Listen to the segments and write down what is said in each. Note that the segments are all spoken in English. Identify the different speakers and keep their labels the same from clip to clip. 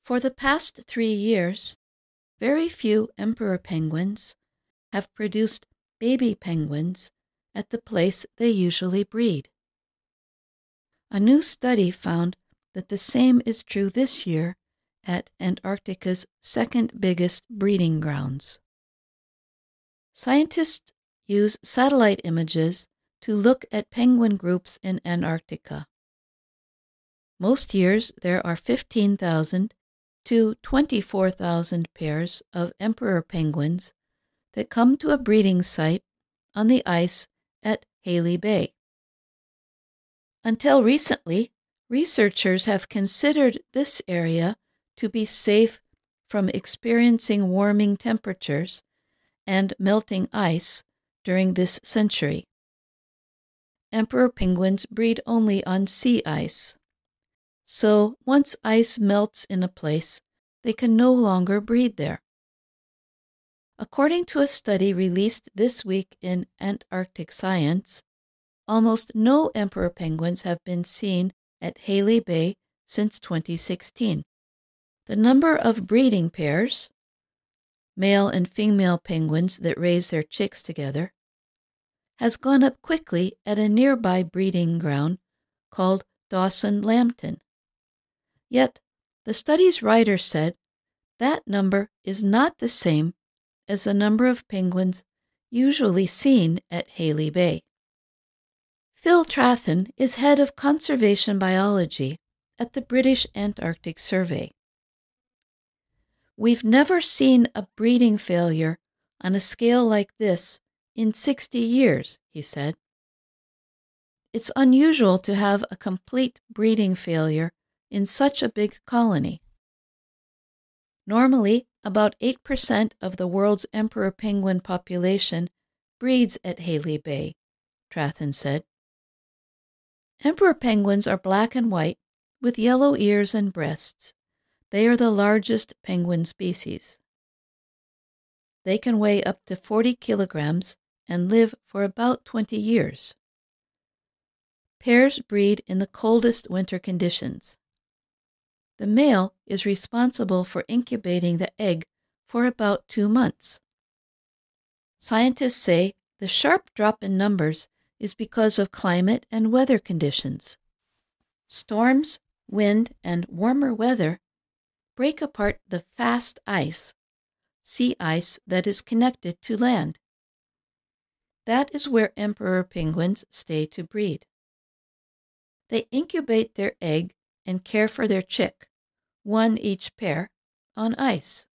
Speaker 1: For the past 3 years, very few emperor penguins have produced baby penguins at the place they usually breed. A new study found that the same is true this year at Antarctica's second biggest breeding grounds. Scientists use satellite images to look at penguin groups in Antarctica. Most years there are 15,000 to 24,000 pairs of emperor penguins that come to a breeding site on the ice at Haley Bay. Until recently, researchers have considered this area to be safe from experiencing warming temperatures and melting ice during this century. Emperor penguins breed only on sea ice. So once ice melts in a place, they can no longer breed there. According to a study released this week in Antarctic Science, almost no emperor penguins have been seen at Haley Bay since 2016. The number of breeding pairs, male and female penguins that raise their chicks together, has gone up quickly at a nearby breeding ground called Dawson-Lambton. Yet, the study's writer said that number is not the same as the number of penguins usually seen at Haley Bay. Phil Trathen is head of conservation biology at the British Antarctic Survey. "We've never seen a breeding failure on a scale like this in 60 years, he said. It's unusual to have a complete breeding failure in such a big colony. Normally, about 8% of the world's emperor penguin population breeds at Haley Bay, Trathen said. Emperor penguins are black and white with yellow ears and breasts. They are the largest penguin species. They can weigh up to 40 kilograms and live for about 20 years. Pairs breed in the coldest winter conditions. The male is responsible for incubating the egg for about 2 months. Scientists say the sharp drop in numbers is because of climate and weather conditions. Storms, wind, and warmer weather break apart the fast ice, sea ice that is connected to land. That is where emperor penguins stay to breed. They incubate their egg and care for their chick, one each pair, on ice.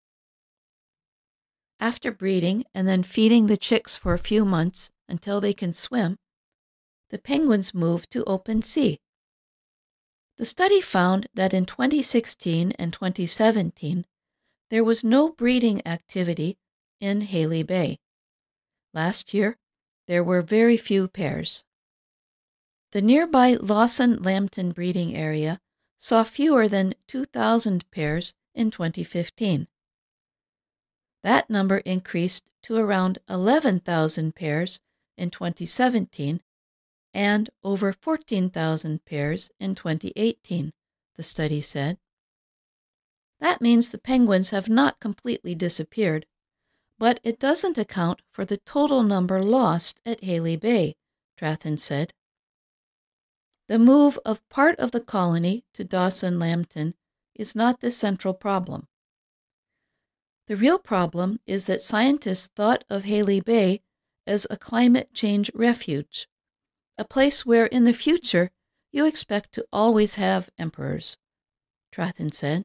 Speaker 1: After breeding and then feeding the chicks for a few months until they can swim, the penguins move to open sea. The study found that in 2016 and 2017, there was no breeding activity in Haley Bay. Last year, there were very few pairs. The nearby Dawson-Lambton breeding area saw fewer than 2,000 pairs in 2015. That number increased to around 11,000 pairs in 2017 and over 14,000 pairs in 2018, the study said. That means the penguins have not completely disappeared, but it doesn't account for the total number lost at Haley Bay, Trathen said. The move of part of the colony to Dawson-Lambton is not the central problem. The real problem is that scientists thought of Haley Bay as a climate change refuge, a place where in the future you expect to always have emperors, Trathen said.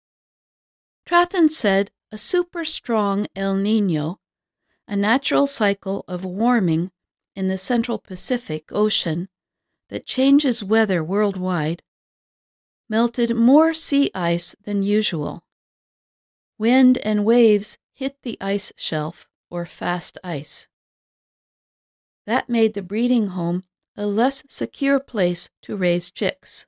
Speaker 1: Trathen said a super strong El Niño, a natural cycle of warming in the Central Pacific Ocean that changes weather worldwide, melted more sea ice than usual. Wind and waves hit the ice shelf, or fast ice. That made the breeding home a less secure place to raise chicks.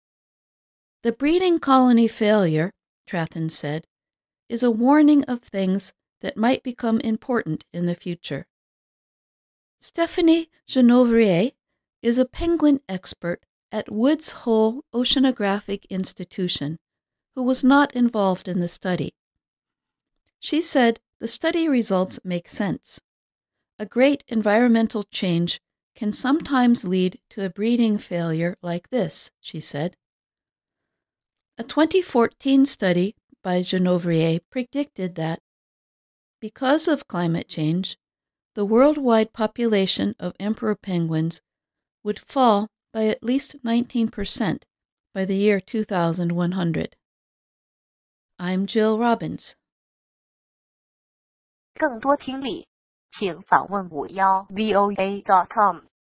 Speaker 1: The breeding colony failure, Trathen said, is a warning of things that might become important in the future. Stephanie Genovrier is a penguin expert at Woods Hole Oceanographic Institution, who was not involved in the study. She said the study results make sense. A great environmental change can sometimes lead to a breeding failure like this, she said. A 2014 study by Genovrier predicted that, because of climate change, the worldwide population of emperor penguins would fall by at least 19% by the year 2100. I'm Jill Robbins.
Speaker 2: 更多听力，请访问51voa.com。